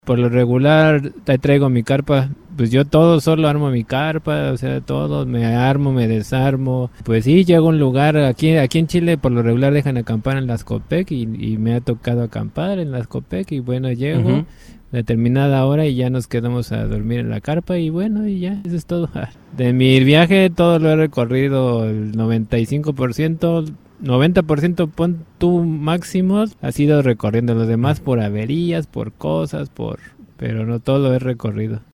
Por lo regular traigo mi carpa, pues yo todo solo armo mi carpa, o sea, todo, me armo, me desarmo. Pues sí, llego a un lugar, aquí en Chile por lo regular dejan acampar en las Copec y me ha tocado acampar en las Copec y bueno, llego Ujú. determinada hora y ya nos quedamos a dormir en la carpa y bueno, y ya, eso es todo. De mi viaje todo lo he recorrido el 95%, 90% pon tú máximo ha sido recorriendo, los demás por averías, por cosas, pero no todo lo he recorrido.